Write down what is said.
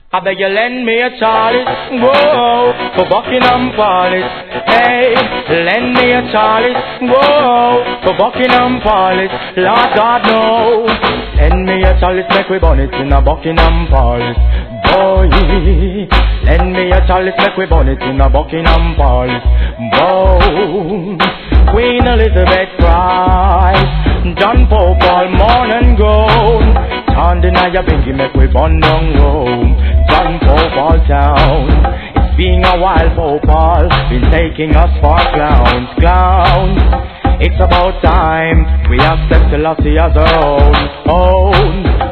I beg you lend me a chalice, whoa, for Buckingham Palace. Hey, lend me a chalice, whoa, for Buckingham Palace. Lord God, no. Lend me a chalice, make we burn it in a Buckingham Palace. Boy, lend me a chalice, make we burn it in a Buckingham Palace. Boy, Queen Elizabeth cries, John Pope all mourn and groan. And deny your bingy, make we burn down Rome. John Pope all town. It's being a wild Pope all been taking us for clowns, clowns. It's about time we accept Selassie as our own.